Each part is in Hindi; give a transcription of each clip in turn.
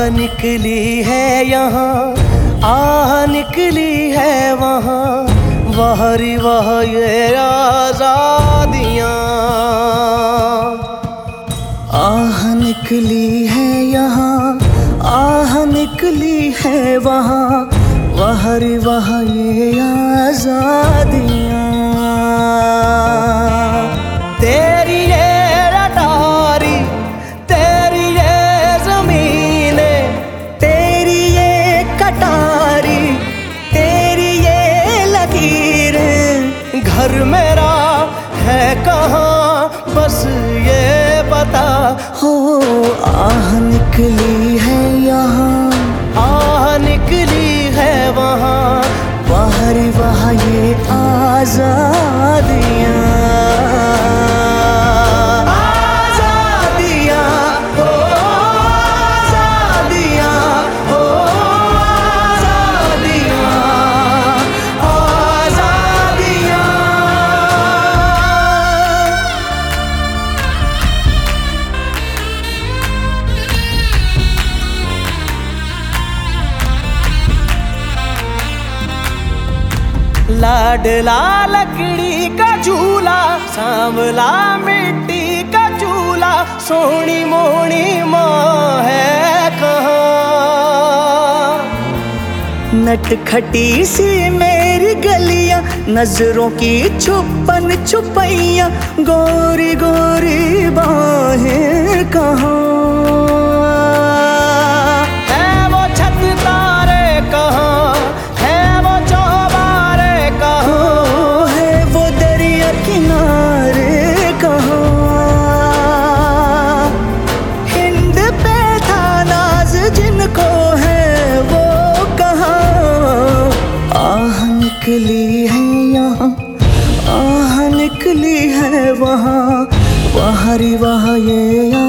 निकली है यहाँ, आह निकली है वहाँ, वहरी वह ये आजादियाँ। आह निकली है यहाँ, आह निकली है वहाँ, वहरी वह ये आजादियाँ। तेरी ये अटारी, तेरी ये ज़मीने, तेरी ये कटारी, तेरी ये लकीरें, घर मेरा है कहाँ बस ये बता हो। आह निकली है यहाँ, आह निकली है वहाँ, वहरी वह ये आजादियाँ। लाडला लकड़ी का झूला, सांवला मिट्टी का चूल्हा, सोनी मोनी माँ है कहाँ। नटखटी सी मेरी गलियां, नजरों की छुपन छुपैया, गोरी गोरी बाहें कहाँ। निकली है यहाँ, आह निकली है वहाँ, वहरी वह ये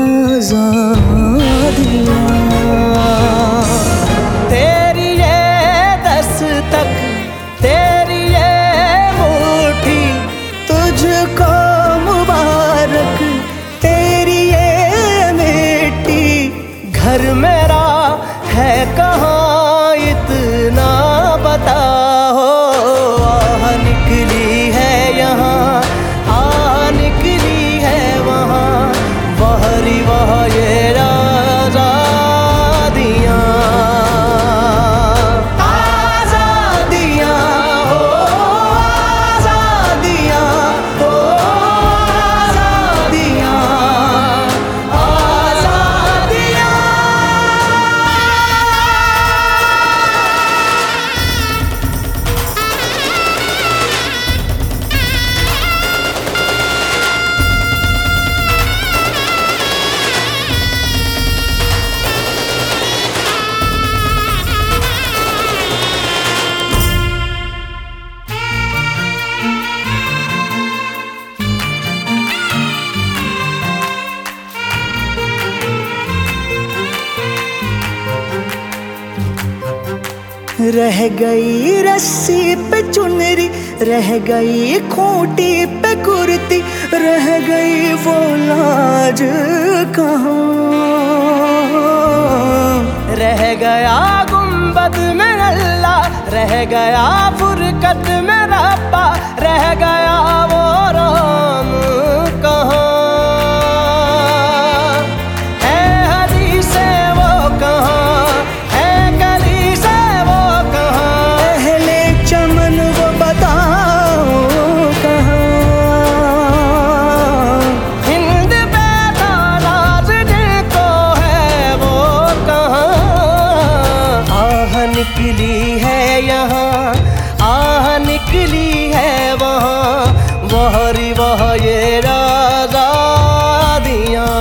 आजादियाँ। तेरी ये दस्तक, तेरी ये मुट्ठी, तुझको मुबारक, तेरी ये मिट्टी, घर मेरा है कहाँ इतना बता। रह गई रस्सी पे चुनरी, रह गई खूंटी पे कुर्ती, रह गई वो लाज कहाँ। रह गया गुंबद में अल्लाह, रह गया फुरकत में रब्बा, रह गया वो राम कहाँ। निकली है यहाँ, आह निकली है वहाँ, वहरी वह ये आजादियाँ।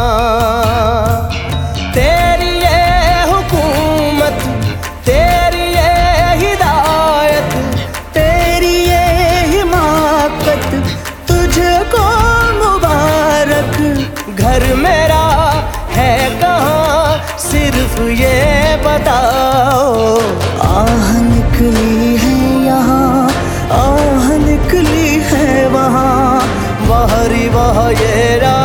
तेरी ये हुकूमत, तेरी ये हिदायत, तेरी ये हिमाकत, तुझको मुबारक, घर मेरा है कहाँ सिर्फ ये बताओ। आह निकली है यहाँ, आह निकली है वहाँ, वहरी वह ये